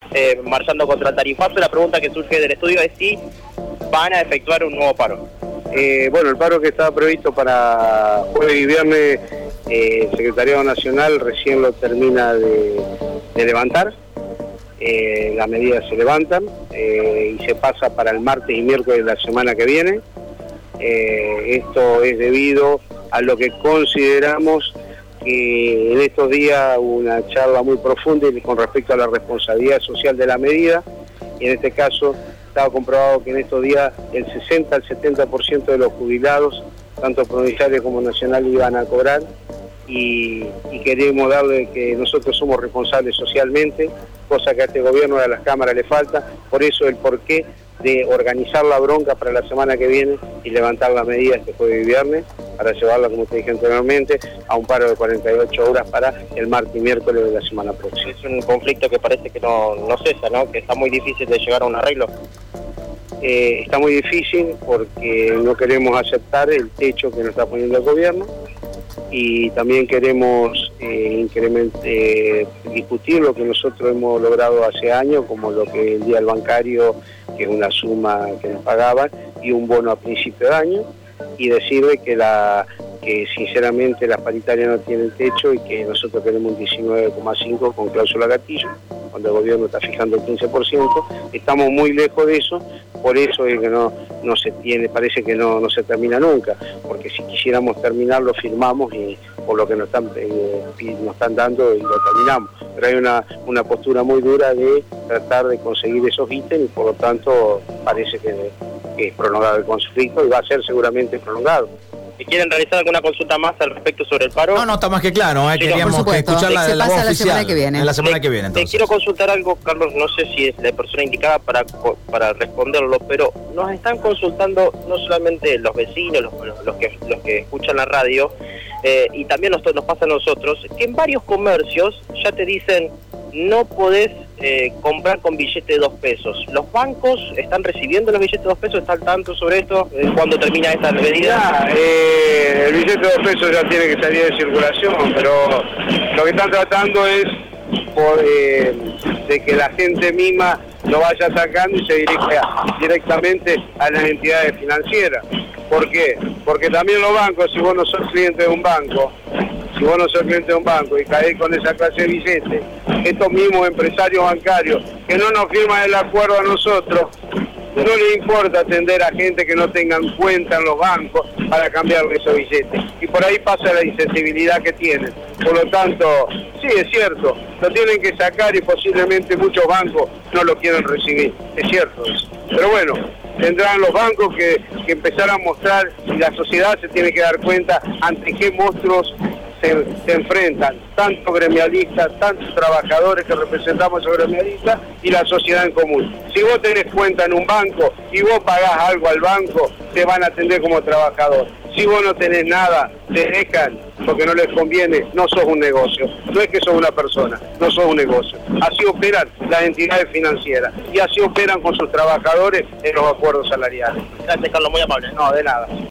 marchando contra el tarifazo. La pregunta que surge del estudio es si van a efectuar un nuevo paro. Bueno, el paro que estaba previsto para jueves y viernes, el Secretariado Nacional recién lo termina de levantar. Las medidas se levantan y se pasa para el martes y miércoles de la semana que viene. Esto es debido a lo que consideramos que en estos días hubo una charla muy profunda con respecto a la responsabilidad social de la medida, y en este caso estaba comprobado que en estos días el 60 al 70% de los jubilados, tanto provinciales como nacionales, iban a cobrar, y queremos darle que nosotros somos responsables socialmente, cosa que a este gobierno de las cámaras le falta. Por eso el porqué de organizar la bronca para la semana que viene y levantar las medidas este jueves y viernes para llevarla, como te dije anteriormente, a un paro de 48 horas para el martes y miércoles de la semana próxima. Es un conflicto que parece que no cesa, ¿no? Que está muy difícil de llegar a un arreglo. Está muy difícil porque no queremos aceptar el techo que nos está poniendo el gobierno, y también queremos discutir lo que nosotros hemos logrado hace años, como lo que el día del bancario, que es una suma que nos pagaban, y un bono a principio de año, y decirle que sinceramente las paritarias no tienen techo y que nosotros tenemos un 19,5 con cláusula gatillo, cuando el gobierno está fijando el 15%, estamos muy lejos de eso. Por eso es que no se tiene, parece que no se termina nunca, porque si quisiéramos terminarlo firmamos, y por lo que nos están dando, y lo terminamos. Pero hay una postura muy dura de tratar de conseguir esos ítems, y por lo tanto parece que es prolongado el conflicto, y va a ser seguramente prolongado. ¿Y quieren realizar alguna consulta más al respecto sobre el paro? No, está más que claro, Sí, queríamos escuchar la voz oficial. Semana que viene. En la semana que viene, Te entonces. quiero consultar algo, Carlos, no sé si es la persona indicada para responderlo, pero nos están consultando no solamente los vecinos, los que escuchan la radio, y también nos pasa a nosotros, que en varios comercios ya te dicen no podés comprar con billete de 2 pesos. ¿Los bancos están recibiendo los billetes de 2 pesos? ¿Están al tanto sobre esto? ¿Cuándo termina esta medida? El billete de 2 pesos ya tiene que salir de circulación, pero lo que están tratando es de que la gente misma lo vaya sacando y se dirija directamente a las entidades financieras. ¿Por qué? Porque también los bancos, si vos no sos cliente de un banco, y caés con esa clase de billetes, estos mismos empresarios bancarios que no nos firman el acuerdo a nosotros, no les importa atender a gente que no tengan cuenta en los bancos para cambiarle esos billetes. Y por ahí pasa la insensibilidad que tienen. Por lo tanto, sí, es cierto, lo tienen que sacar y posiblemente muchos bancos no lo quieren recibir. Es cierto eso. Pero bueno, tendrán los bancos que empezar a mostrar, y la sociedad se tiene que dar cuenta ante qué monstruos se enfrentan, tanto gremialistas, tantos trabajadores que representamos a esos gremialistas, y la sociedad en común. Si vos tenés cuenta en un banco y vos pagás algo al banco, te van a atender como trabajador. Si vos no tenés nada, te dejan porque no les conviene, no sos un negocio. No es que sos una persona, no sos un negocio. Así operan las entidades financieras y así operan con sus trabajadores en los acuerdos salariales. Gracias, Carlos, muy amable. No, de nada.